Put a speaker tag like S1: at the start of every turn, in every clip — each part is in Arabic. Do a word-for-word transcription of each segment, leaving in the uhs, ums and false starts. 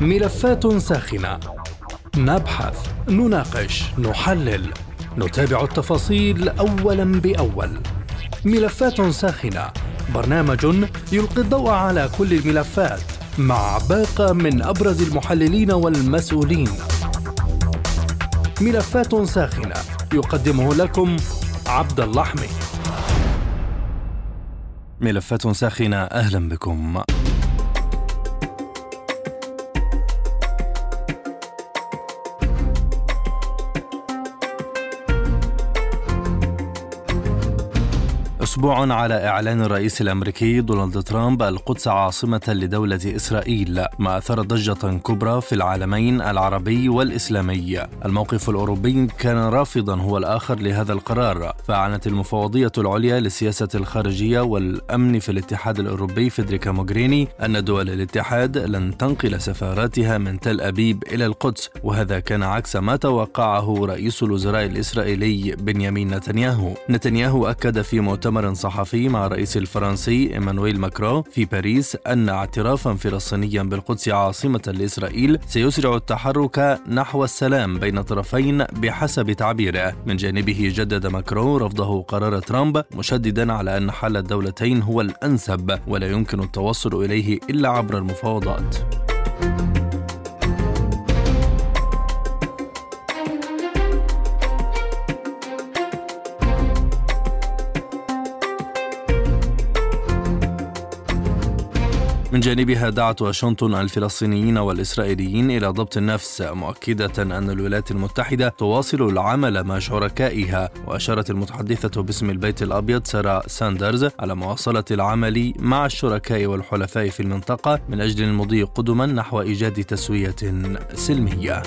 S1: ملفات ساخنة، نبحث، نناقش، نحلل، نتابع التفاصيل أولا بأول. ملفات ساخنة، برنامج يلقي الضوء على كل الملفات مع باقة من أبرز المحللين والمسؤولين. ملفات ساخنة يقدمه لكم عبد الله حميد. ملفات ساخنة، أهلا بكم. أسبوع على إعلان الرئيس الأمريكي دونالد ترامب القدس عاصمة لدولة إسرائيل، ما أثار ضجة كبرى في العالمين العربي والإسلامي. الموقف الأوروبي كان رافضا هو الآخر لهذا القرار، فأعلنت المفوضية العليا للسياسة الخارجية والأمن في الاتحاد الأوروبي فيدريكا موغريني أن دول الاتحاد لن تنقل سفاراتها من تل أبيب إلى القدس، وهذا كان عكس ما توقعه رئيس الوزراء الإسرائيلي بنيامين نتنياهو. نتنياهو أكد في مؤتمر صحفي مع الرئيس الفرنسي إيمانويل ماكرون في باريس أن اعترافا فلسطينيا بالقدس عاصمة لإسرائيل سيسرع التحرك نحو السلام بين الطرفين بحسب تعبيره. من جانبه جدد ماكرون رفضه قرار ترامب، مشددا على أن حل الدولتين هو الأنسب ولا يمكن التوصل إليه إلا عبر المفاوضات. من جانبها دعت واشنطن الفلسطينيين والإسرائيليين إلى ضبط النفس، مؤكدة أن الولايات المتحدة تواصل العمل مع شركائها. وأشارت المتحدثة باسم البيت الأبيض سارة ساندرز على مواصلة العمل مع الشركاء والحلفاء في المنطقة من أجل المضي قدما نحو إيجاد تسوية سلمية.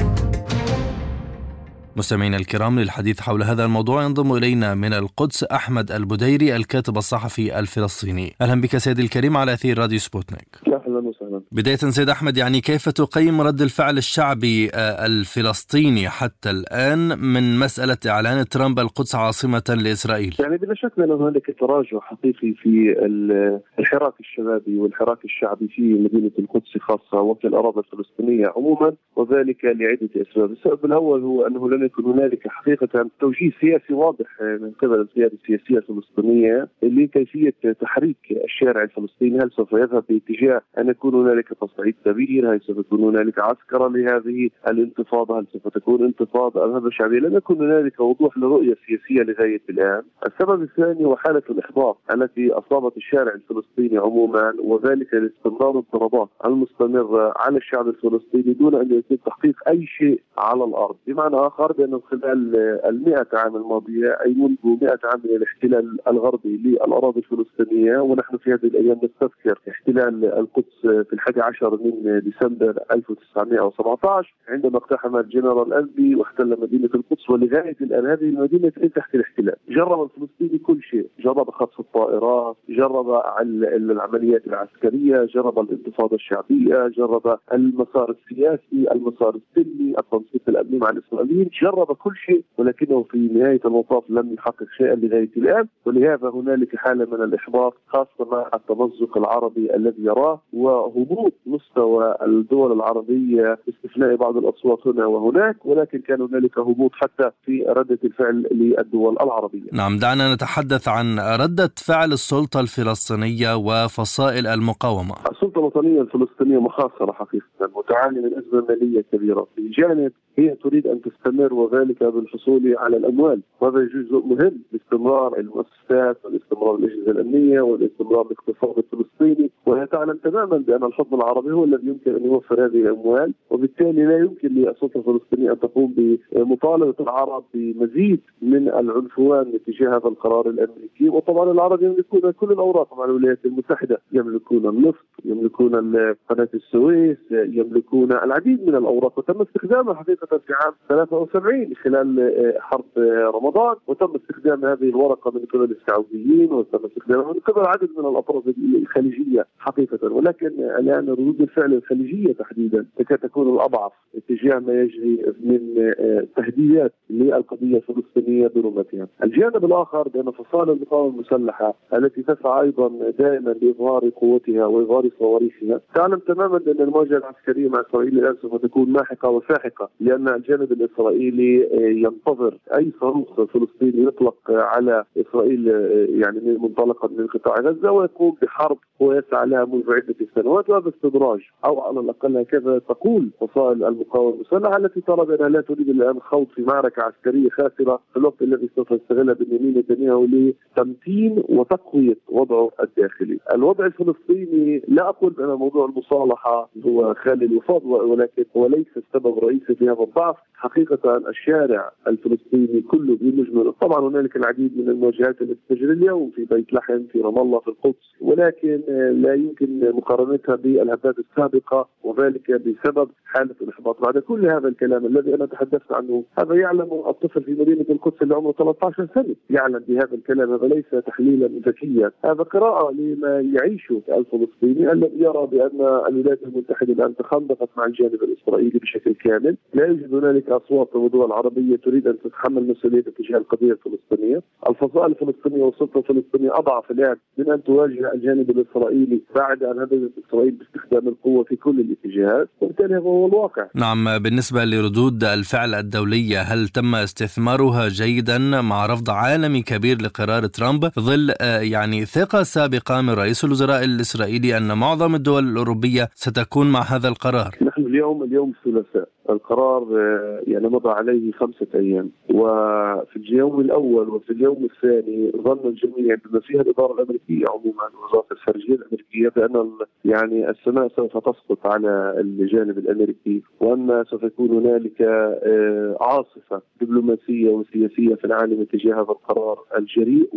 S1: مستمعينا الكرام، للحديث حول هذا الموضوع ينضم إلينا من القدس أحمد البديري، الكاتب الصحفي الفلسطيني. أهلا بك سيدي الكريم على أثير راديو سبوتنيك.
S2: أهلا وسهلا.
S1: بداية سيد أحمد، يعني كيف تقيم رد الفعل الشعبي الفلسطيني حتى الآن من مسألة إعلان ترامب القدس عاصمة لإسرائيل؟
S2: يعني بلا شك أن هناك تراجع حقيقي في الحراك الشبابي والحراك الشعبي في مدينة القدس خاصة وفي الأراضي الفلسطينية عموما، وذلك لعدة أسباب. السبب الأول هو أنه لم يكن هنالك حقيقة توجيه سياسي واضح من قبل القيادة السياسية الفلسطينية لكيفية تحريك الشارع الفلسطيني. هل سوف يذهب باتجاه أن يكون هنالك تصعيد كبير؟ هل سوف يكون هنالك عسكرة لهذه الانتفاضة؟ هل سوف تكون انتفاضة أمام شعبية؟ لم يكن هنالك وضوح لرؤية سياسية لغاية الآن. السبب الثاني هو حالة الإحباط التي أصابت الشارع الفلسطيني عموما، وذلك لاستمرار الضربات المستمرة على الشعب الفلسطيني دون أن يتم تحقيق أي شيء على الأرض. بمعنى آخر بأنه خلال المئة عام الماضية، أي منذ مئة عام من الاحتلال الغربي للأراضي الفلسطينية، ونحن في هذه الأيام نستذكر احتلال القدس في الحادي عشر من ديسمبر ألف وتسعمئة وسبعة عشر عندما اقتحم الجنرال ألبي واحتل مدينة القدس، ولغاية الآن هذه المدينة تحت الاحتلال. جرب الفلسطيني كل شيء، جرب خطف الطائرات، جرب العمليات العسكرية، جرب الانتفاضة الشعبية، جرب المسار السياسي، المسار السلمي، التنسيق الأمني مع الإسرائيليين، جرب كل شيء، ولكنه في نهاية المطاف لم يحقق شيئا لغاية الآن. ولهذا هنالك حالة من الإحباط خاصة مع التمزق العربي الذي يراه وهبوط مستوى الدول العربية باستثناء بعض الأصوات هنا وهناك، ولكن كان هنالك هبوط حتى في ردة الفعل للدول العربية.
S1: نعم، دعنا نتحدث عن ردة فعل السلطة الفلسطينية وفصائل المقاومة.
S2: السلطة الوطنية الفلسطينية مخاصرة حقيقة، وتعاني من أزمة مالية كبيرة. في جانب هي تريد أن تستمر، وذلك بالحصول على الأموال، وهذا جزء مهم لاستمرار المؤسسات والاستمرار الأجهزة الأمنية والاستمرار الاقتصاد الفلسطيني. وهي تعلم تماما بأن الحضن العربي هو الذي يمكن أن يوفر هذه الأموال، وبالتالي لا يمكن للسلطة الفلسطينية أن تقوم بمطالبة العرب بمزيد من العنفوان تجاه هذا القرار الأمريكي. وطبعا العرب يملكون كل الأوراق مع الولايات المتحدة، يملكون النفط، يملكون قناة السويس، يملكون العديد من الأوراق، وتم استخدامها حقيقة في عام ثلاثة وسبعين خلال حرب رمضان، وتم استخدام هذه الورقة من قبل السعوديين، وتم استخدامها من قبل عدد من الأطراف الخليجية حقيقة. ولكن الآن ردود الفعل الخليجية تحديدا تكاد تكون الأضعف اتجاه ما يجري من تهديدات للقضية الفلسطينية برمتها. الجانب الآخر بأن فصائل المقاومة المسلحة التي تسعى أيضا دائما لإظهار قوتها وإظهار تدمير صواريخها. تعلم تماما أن المواجهة العسكرية مع إسرائيل الآن سوف تكون ماحقة وساحقة، لأن الجانب الإسرائيلي ينتظر أي صاروخ فلسطيني يطلق على إسرائيل يعني منطلقا من قطاع غزة ويقوم بحرب هو يسعى لها منذ عدة سنوات، وهذا استدراج أو على الأقل هكذا تقول فصائل المقاومة المسلحة التي ترى بأنها لا تريد الآن خوض في معركة عسكرية خاسرة في الوقت الذي سوف يستغلها بنيامين نتنياهو لتمتين وتقوية وضعه الداخلي. الوضع الفلسطيني لا أقول بأن موضوع المصالحة هو خالي الوفاض، ولكن هو ليس السبب الرئيسي في هذا الضعف. حقيقة الشارع الفلسطيني كله بمجمل، طبعا هنالك العديد من المواجهات التي تجري اليوم في بيت لحم، في رام الله، في القدس، ولكن لا يمكن مقارنتها بالهبات السابقة، وذلك بسبب حالة الإحباط. بعد كل هذا الكلام الذي أنا تحدثت عنه، هذا يعلم الطفل في مدينة القدس اللي عمره ثلاثة عشر سنة، يعلم بهذا الكلام. هذا ليس تحليلا ذكيا، هذا قراءة لما يعيشه الفلسطيني الذي يرى بأن الولايات المتحدة الآن تخندقت مع الجانب الإسرائيلي بشكل كامل. لا يوجد هنالك أصوات ودول عربية تريد أن تتحمل مسؤولية تجاه القضية الفلسطينية. الفصائل الفلسطينية والسلطة الفلسطينية أضعف الآن من أن تواجه الجانب الإسرائيلي بعد أن هددت إسرائيل باستخدام القوة في كل الاتجاهات، وبالتالي هذا هو الواقع.
S1: نعم، بالنسبة لردود الفعل الدولية، هل تم استثمارها جيدا مع رفض عالمي كبير لقرار ترامب في ظل يعني ثقة سابقة من رئيس الوزراء الإسرائيلي أن معظم الدول الأوروبية ستكون مع هذا القرار؟
S2: نحن اليوم اليوم الثلاثاء، القرار يعني مضى عليه خمسة أيام، وفي اليوم الأول وفي اليوم الثاني ظن الجميع بما فيها الإدارة الأمريكية عموما وزارة الخارجية الأمريكية بأن يعني السماء سوف تسقط على الجانب الأمريكي، وأن سوف يكون هنالك عاصفة دبلوماسية وسياسية في العالم تجاه هذا القرار الجريء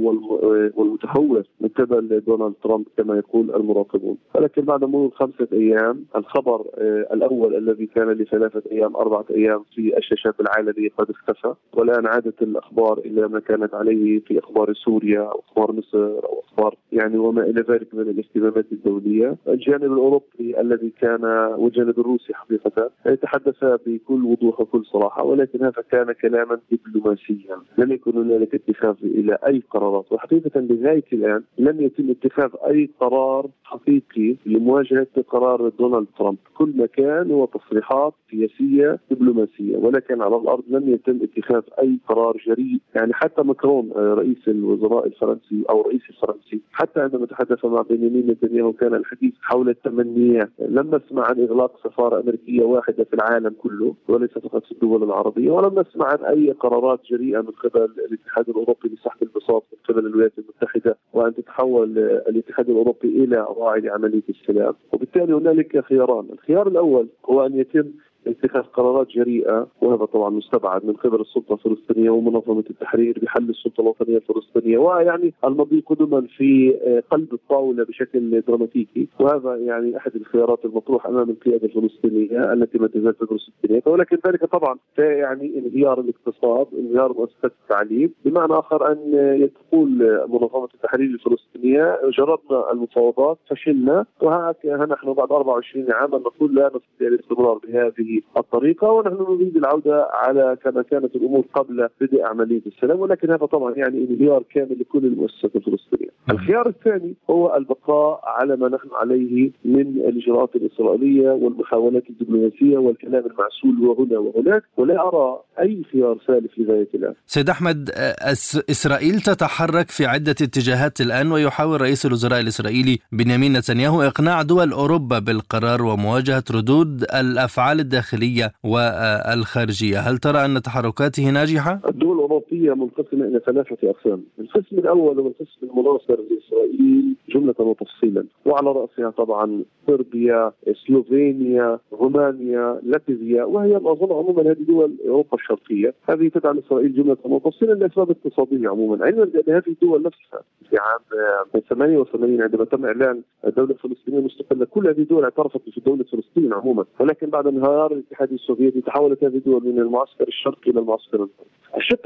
S2: والمتهور من قبل دونالد ترامب كما يقول المراقبون. ولكن بعد مرور خمسة أيام الخبر الأول الذي كان لثلاثة أيام أربعة أيام في الشاشات العالمية قد اختفى، والآن عادت الأخبار إلى ما كانت عليه في أخبار سوريا أو أخبار مصر أو أخبار يعني وما إلى ذلك من الاهتمامات الدولية. الجانب الأوروبي الذي كان والجانب الروسي حقيقة يتحدث بكل وضوح وكل صراحة، ولكن هذا كان كلاما دبلوماسيا، لم يكن هنالك اتخاذ إلى أي قرارات. وحقيقة لغاية الآن لم يتم اتخاذ أي قرار حقيقي لمواجهة قرار دونالد ترامب. كل ما كان هو تصريحات سياسية دبلوماسية، ولكن على الأرض لم يتم اتخاذ أي قرار جريء. يعني حتى ماكرون رئيس الوزراء الفرنسي أو رئيس الفرنسي حتى عندما تحدث مع بنيامين نتنياهو كان الحديث حول التمنيات. لم نسمع عن إغلاق سفارة أمريكية واحدة في العالم كله وليس فقط في الدول العربية، ولم نسمع عن أي قرارات جريئة من قبل الاتحاد الأوروبي لسحب البساط من قبل الولايات المتحدة وأن تتحول الاتحاد الأوروبي إلى راعي لعملية السلام. وبالتالي هنالك خياران، الخيار الأول هو أن يتم اتخاذ قرارات جريئة، وهذا طبعا مستبعد من قبل السلطة الفلسطينية ومنظمة التحرير بحل السلطة الوطنية الفلسطينية، ويعني المضي قدما في قلب الطاولة بشكل دراماتيكي. وهذا يعني أحد الخيارات المطروحة أمام القيادة الفلسطينية التي ما تزال تدرس الدنيا. ولكن ذلك طبعا يعني انهيار الاقتصاد، انهيار مؤسسات التعليم، بمعنى آخر أن تقول منظمة التحرير الفلسطينية جربنا المفاوضات فشلنا، وها نحن بعد أربعة وعشرين عاما نقول لا نستطيع الاستمرار بهذه الطريقة ونحن نريد العودة على كما كانت الأمور قبل بدء عملية السلام. ولكن هذا طبعا يعني انهيار كامل لكل المؤسسات الفلسطينية. الخيار الثاني هو البقاء على ما نحن عليه من الإجراءات الإسرائيلية والمحاولات الدبلوماسية والكلام المعسول وهنا وهناك، ولا أرى أي خيار ثالث لغاية الآن.
S1: سيد أحمد، إسرائيل تتحرك في عدة اتجاهات الآن، ويحاول رئيس الوزراء الإسرائيلي بنيامين نتنياهو إقناع دول أوروبا بالقرار ومواجهة ردود الأفعال الداخلية والخارجية. هل ترى أن تحركاته ناجحة؟
S2: الدول الأوروبية منقسمة إلى ثلاثة أقسام. القسم الأول هو القسم المناصر لإسرائيل جملة وتفصيلا، وعلى رأسها طبعا صربيا، سلوفينيا، رومانيا، لاتفيا، وهي أظن عموما هذه دول أوروبا الشرقية هذه تدعم إسرائيل جملة وتفصيلا لأسباب اقتصادية عموما، علما بأن هذه الدول نفسها في عام ثمانية وثمانين عندما تم إعلان الدولة الفلسطينية مستقلة كل هذه الدول اعترفت في دولة فلسطين عموما، ولكن بعد انهيار الاتحاد السوفيتي تحولت هذه الدول من المعسكر الشرقي إلى المعسكر الغربي. الشق الثاني من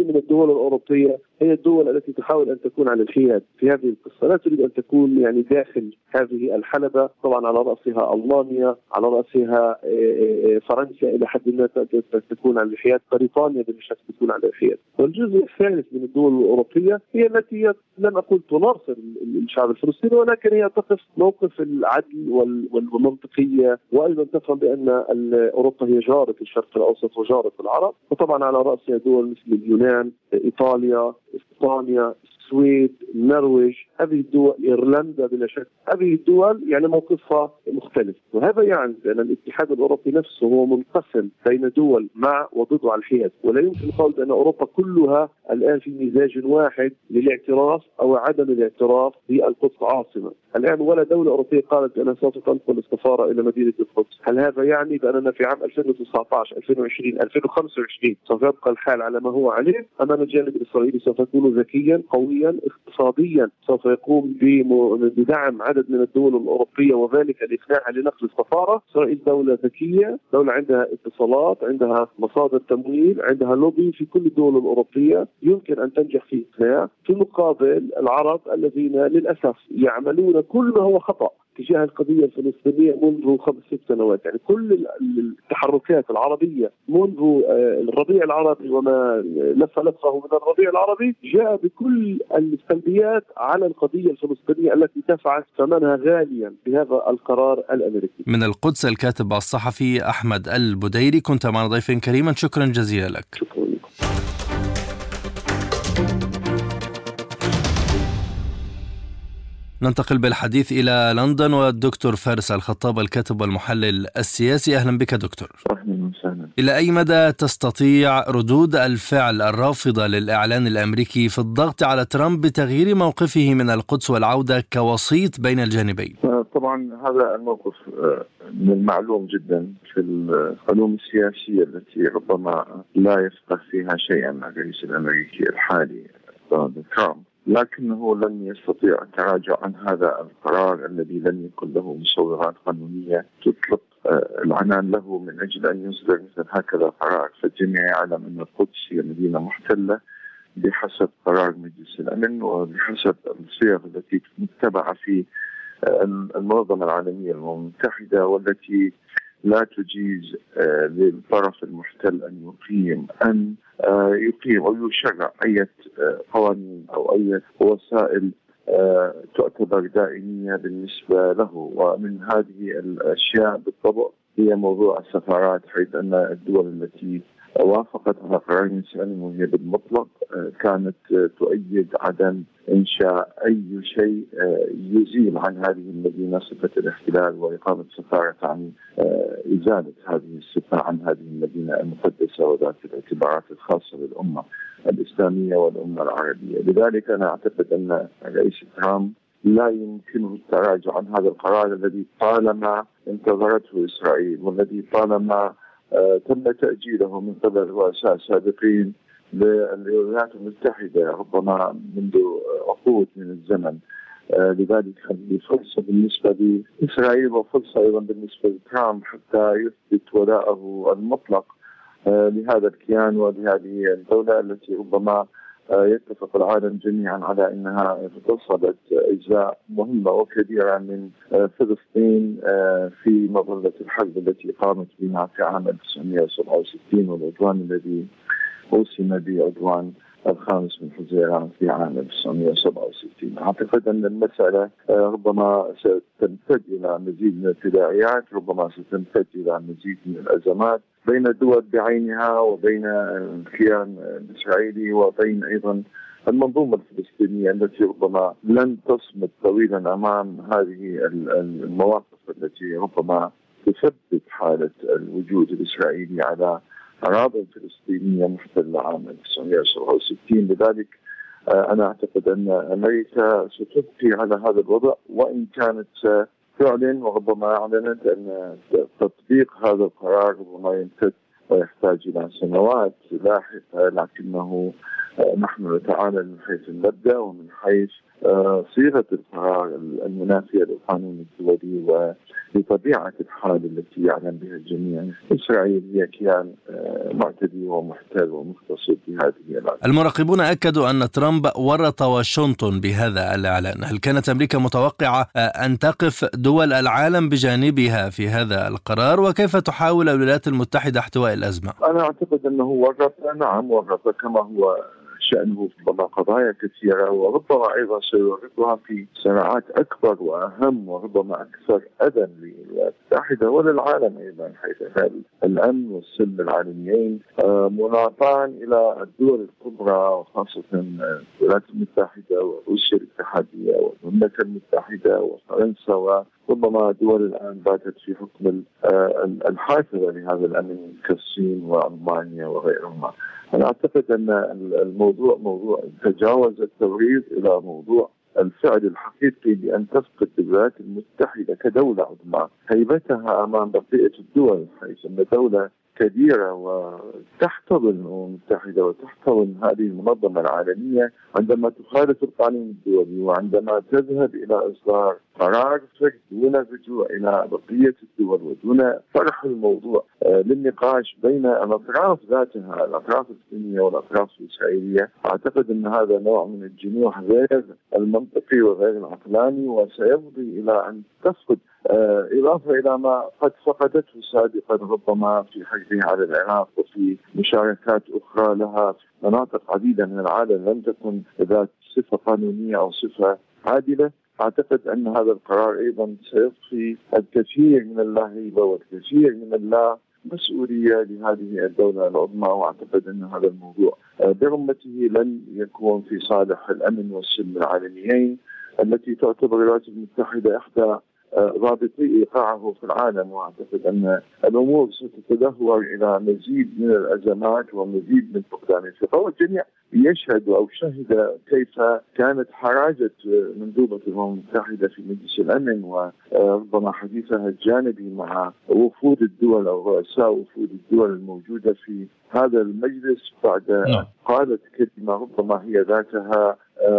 S2: من الدول الأوروبية هي الدول التي تحاول أن تكون على الحياد في هذه القصة، لا تريد أن تكون يعني داخل هذه الحلبة. طبعا على رأسها ألمانيا، على رأسها فرنسا إلى حد ما تكون على الحياد، بريطانيا بالشكل تكون على الحياد. والجزء الثالث من الدول الأوروبية هي التي لن أقول تناصر الشعب الفلسطيني، ولكن هي تقف موقف العدل والمنطقية، وأيضا تفهم بأن أوروبا هي جارة الشرق الأوسط وجارة العرب. وطبعا على رأسها دول مثل اليونان، إيطاليا، إسبانيا، السويد، النرويج، هذه الدول، إيرلندا بلا شك، هذه الدول يعني موقفها مختلف. وهذا يعني أن الاتحاد الأوروبي نفسه هو منقسم بين دول مع وضد على الحياد، ولا يمكن القول بأن أوروبا كلها الآن في مزاج واحد للاعتراف أو عدم الاعتراف بالقدس عاصمة. الآن ولا دولة أوروبية قالت أنها سوف تنقل السفارة إلى مدينة القدس. هل هذا يعني بأننا في عام ألفين وتسعة عشر ألفين وعشرين ألفين وخمسة وعشرين سوف يبقى الحال على ما هو عليه؟ أمام الجانب الإسرائيلي سوف يكون ذكيا قويا اقتصاديا، سوف يقوم بدعم عدد من الدول الأوروبية وذلك الإقناع لنقل السفارة. إسرائيل دولة ذكية، دولة عندها اتصالات، عندها مصادر تمويل، عندها لوبي في كل الدول الأوروبية، يمكن أن تنجح في إقناع. في مقابل العرب الذين للأسف يعملون كل ما هو خطأ تجاه القضية الفلسطينية منذ خمس ست سنوات. يعني كل التحركات العربية منذ الربيع العربي وما لف لفه من الربيع العربي جاء بكل السلبيات على القضية الفلسطينية التي دفعت ثمنها غاليا بهذا القرار الأمريكي.
S1: من القدس الكاتب الصحفي أحمد البديري، كنت معنا ضيفا كريما، شكرا جزيلا لك.
S2: شكرا لكم.
S1: ننتقل بالحديث إلى لندن والدكتور فارس الخطاب الكاتب والمحلل السياسي. أهلا بك دكتور.
S3: أهلا وسهلا.
S1: إلى أي مدى تستطيع ردود الفعل الرافضة للإعلان الأمريكي في الضغط على ترامب بتغيير موقفه من القدس والعودة كوسيط بين الجانبين؟
S3: طبعا هذا الموقف من المعلوم جدا في العلوم السياسية التي ربما لا يفقه فيها شيئا الرئيس الأمريكي الحالي دونالد ترامب، لكنه لن يستطيع التراجع عن هذا القرار الذي لم يكن له مصوغات قانونية تطلق العنان له من أجل أن يصدر مثل هكذا قرار. فالجميع يعلم أن القدس هي مدينة محتلة بحسب قرار مجلس الأمن وبحسب الصيغ التي متبعة في المنظمة العالمية المتحدة، والتي لا تجيز للطرف المحتل أن يقيم أن يقيم أو يشرع أي قوانين أو أي وسائل تعتبر دائمية بالنسبة له. ومن هذه الأشياء بالطبع هي موضوع السفارات، حيث أن الدول التي وافقت على قرار مجلس الأمن وهي بالمطلق كانت تؤيد عدم إنشاء أي شيء يزيل عن هذه المدينة صفة الاحتلال، وإقامة سفارة عن إزالة هذه الصفة عن هذه المدينة المقدسة وذات الاعتبارات الخاصة بالأمة الإسلامية والأمة العربية. لذلك أنا أعتقد أن الرئيس ترامب لا يمكنه التراجع عن هذا القرار الذي طالما انتظرته إسرائيل، والذي طالما تم تأجيله من قبل رؤساء سابقين للولايات المتحدة ربما منذ عقود من الزمن. لذلك هذه فرصة بالنسبة لإسرائيل وفرصة أيضا بالنسبة لترامب حتى يثبت ولاءه المطلق لهذا الكيان ولهذه الدولة التي ربما يتفق العالم جميعا على أنها اغتصبت أجزاء مهمة وكبيرة من فلسطين في مظلة الحرب التي قامت بها في عام ألف وتسعمائة وسبعة وستين والعدوان الذي أوسم بعدوان الخامس من حزيران في عام ألف وتسعمائة وسبعة وستين. أعتقد أن المسألة ربما ستمتد إلى مزيد من التداعيات، ربما ستمتد إلى مزيد من الأزمات بين الدول بعينها وبين الكيان الإسرائيلي وبين أيضا المنظومة الفلسطينية التي ربما لن تصمد طويلا أمام هذه المواقف التي ربما تثبت حالة الوجود الإسرائيلي على أراضي فلسطينية محتلة عام ألف وتسعمائة وسبعة وستين. لذلك أنا أعتقد أن أمريكا ستبقي على هذا الوضع، وإن كانت تعلن وربما أعلنت أن تطبيق هذا القرار ربما يمتد ويحتاج إلى سنوات لاحقة، لكنه نحن نتعامل من حيث المبدأ ومن حيث صيغة القرار المنافية للقانون الدولي لطبيعة الحال التي يعلم بها الجميع. إسرائيل هي كيان معتدي ومحتل ومغتصب في هذه الأرض.
S1: المراقبون أكدوا أن ترامب ورط واشنطن بهذا الإعلان. هل كانت أمريكا متوقعة أن تقف دول العالم بجانبها في هذا القرار؟ وكيف تحاول الولايات المتحدة احتواء الأزمة؟
S3: أنا أعتقد أنه ورط، نعم ورط كما هو شأنه في قضايا كثيرة، وربما أيضا سيورطها في صراعات أكبر وأهم وربما أكثر أذى للولايات المتحدة وللعالم أيضا، حيث الأمن والسلم العالميين مناطان إلى الدول الكبرى وخاصة الولايات المتحدة وروسيا الاتحادية والمملكة المتحدة وفرنسا، وربما دول الآن باتت في حكم الحافظة لهذا الأمن كالصين وألمانيا وغيرهما. أنا أعتقد أن الموضوع موضوع تجاوز التوريط إلى موضوع الفعل الحقيقي بأن تفقد الولايات المتحدة كدولة عظمى هيبتها أمام بقية الدول، حيث أن دولة كبيرة وتحتضن الأمم المتحدة وتحتضن هذه المنظمة العالمية عندما تخالف القانون الدولي وعندما تذهب إلى إصدار قرار فرد دون الرجوع إلى بقية الدول ودون طرح الموضوع للنقاش بين الأطراف ذاتها، الأطراف الفلسطينية والأطراف الإسرائيلية. أعتقد أن هذا نوع من الجنوح غير المنطقي وغير العقلاني، وسيفضي إلى أن تفقد إضافة إلى ما قد فقدته سابقا ربما في حربها على العراق وفي مشاركات أخرى لها في مناطق عديدة من العالم لم تكن ذات صفة قانونية أو صفة عادلة. أعتقد أن هذا القرار أيضا سيضفي الكثير من اللهيبة والكثير من اللا مسؤولية لهذه الدولة العظمى، وأعتقد أن هذا الموضوع برمته لن يكون في صالح الأمن والسلم العالميين التي تعتبر الولايات المتحدة إحدى ضابطي إيقاعه في العالم. وأعتقد أن الأمور ستتدهور إلى مزيد من الأزمات ومزيد من فقدان الثقة، والجميع يشهد أو شهد كيف كانت حراجة مندوبة الأمم المتحدة في مجلس الأمن وربما حديثها الجانبي مع وفود الدول أو رؤساء وفود الدول الموجودة في هذا المجلس بعد قالت كلمة ربما هي ذاتها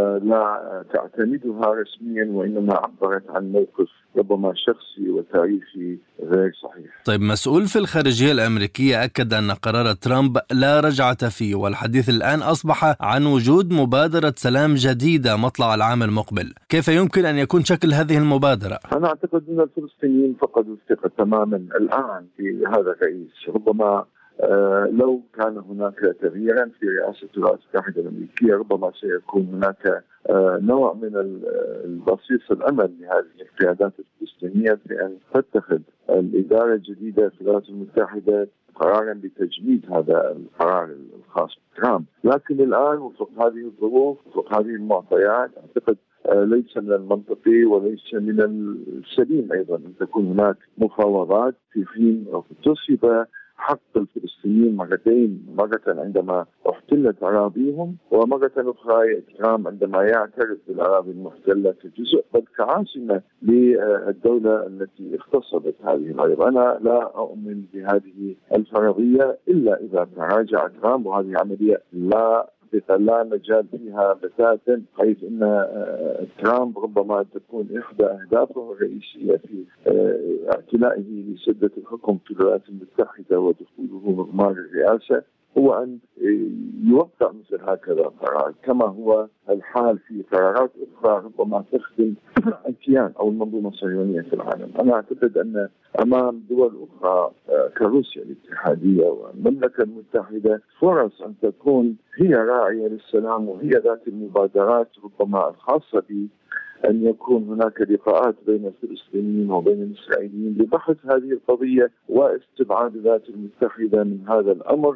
S3: لا تعتمدها رسميا وإنما عبرت عن موقف ربما شخصي وتاريخي غير صحيح.
S1: طيب، مسؤول في الخارجية الأمريكية أكد أن قرار ترامب لا رجعة فيه، والحديث الآن أصبح عن وجود مبادرة سلام جديدة مطلع العام المقبل. كيف يمكن أن يكون شكل هذه المبادرة؟
S3: أنا أعتقد أن الفلسطينيين فقدوا الثقة تماما الآن في هذا الرئيس. ربما آه لو كان هناك تغييرا في رئاسة الولايات المتحدة الأمريكية ربما سيكون هناك آه نوع من البصيص الأمل لهذه القيادات الفلسطينية في أن تتخذ الإدارة الجديدة في الولايات المتحدة قرارا بتجميد هذا القرار الخاص بترامب. لكن الآن وفق هذه الظروف وفق هذه المعطيات أعتقد آه ليس من المنطقي وليس من السليم أيضا أن تكون هناك مفاوضات في حين تصيب حق الفلسطينيين مرتين، مرة عندما احتلت أراضيهم ومرة أخرى ترامب عندما يعترف بالأراضي المحتلة كجزء بل كعاصمة للدولة التي اغتصبت هذه الأراضي. أنا لا أؤمن بهذه الفرضية إلا إذا تراجع ترامب، وهذه عملية لا لا مجال فيها بتاتا، حيث ان ترامب ربما تكون احدى اهدافه الرئيسيه في اعتنائه لسده الحكم في الولايات المتحده ودخوله مغمار الرئاسه هو ان يوقع مثل هكذا قرار، كما هو الحال في قرارات اخرى ربما تخدم الكيان او المنظومه الصهيونيه في العالم. انا اعتقد ان امام دول اخرى كروسيا الاتحاديه والمملكه المتحده فرص ان تكون هي راعيه للسلام وهي ذات المبادرات ربما الخاصه ب أن يكون هناك لقاءات بين الفلسطينيين وبين الإسرائيليين لبحث هذه القضية واستبعاد الولايات المتحدة من هذا الأمر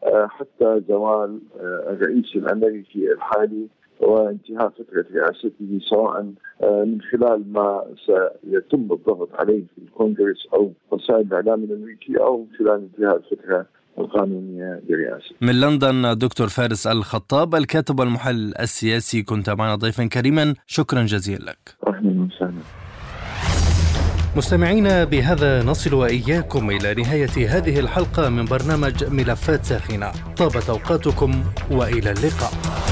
S3: حتى زوال الرئيس الأمريكي الحالي وانتهاء فترة رئاسته، سواء من خلال ما سيتم الضغط عليه في الكونغرس أو وسائل الإعلام الأمريكي أو من خلال انتهاء الفترة القانونية برئاسة.
S1: من لندن دكتور فارس الخطاب، الكاتب والمحلل السياسي، كنت معنا ضيفا كريما، شكرا جزيلا لك.
S3: أهلا وسهلا.
S1: مستمعينا، بهذا نصل وإياكم إلى نهاية هذه الحلقة من برنامج ملفات ساخنة. طابت أوقاتكم وإلى اللقاء.